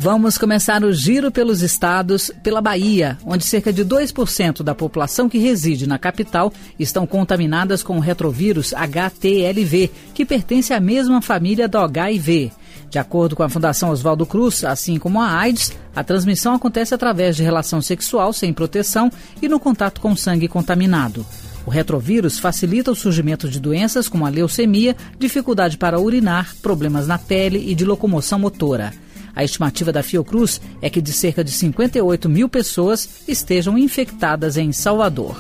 Vamos começar o giro pelos estados, pela Bahia, onde cerca de 2% da população que reside na capital estão contaminadas com o retrovírus HTLV, que pertence à mesma família do HIV. De acordo com a Fundação Oswaldo Cruz, assim como a AIDS, a transmissão acontece através de relação sexual sem proteção e no contato com sangue contaminado. O retrovírus facilita o surgimento de doenças como a leucemia, dificuldade para urinar, problemas na pele e de locomoção motora. A estimativa da Fiocruz é que de cerca de 58 mil pessoas estejam infectadas em Salvador.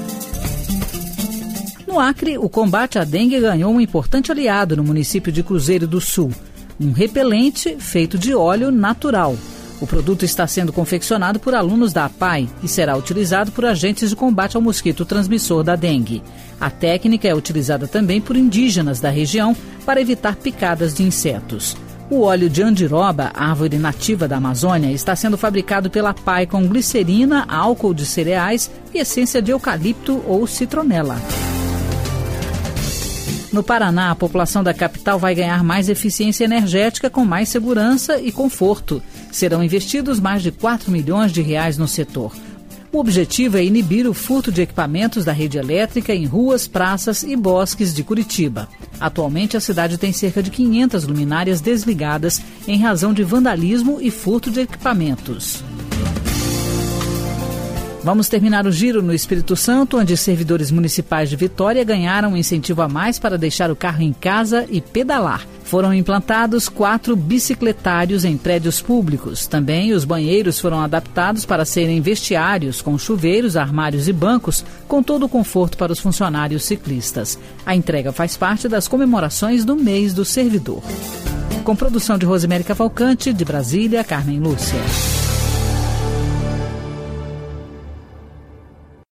No Acre, o combate à dengue ganhou um importante aliado no município de Cruzeiro do Sul. Um repelente feito de óleo natural. O produto está sendo confeccionado por alunos da APAI e será utilizado por agentes de combate ao mosquito transmissor da dengue. A técnica é utilizada também por indígenas da região para evitar picadas de insetos. O óleo de andiroba, árvore nativa da Amazônia, está sendo fabricado pela APAI com glicerina, álcool de cereais e essência de eucalipto ou citronela. No Paraná, a população da capital vai ganhar mais eficiência energética com mais segurança e conforto. Serão investidos mais de R$4 milhões no setor. O objetivo é inibir o furto de equipamentos da rede elétrica em ruas, praças e bosques de Curitiba. Atualmente, a cidade tem cerca de 500 luminárias desligadas em razão de vandalismo e furto de equipamentos. Vamos terminar o giro no Espírito Santo, onde servidores municipais de Vitória ganharam um incentivo a mais para deixar o carro em casa e pedalar. Foram implantados 4 bicicletários em prédios públicos. Também os banheiros foram adaptados para serem vestiários com chuveiros, armários e bancos, com todo o conforto para os funcionários ciclistas. A entrega faz parte das comemorações do mês do servidor. Com produção de Rosemary Cavalcante, de Brasília, Carmen Lúcia.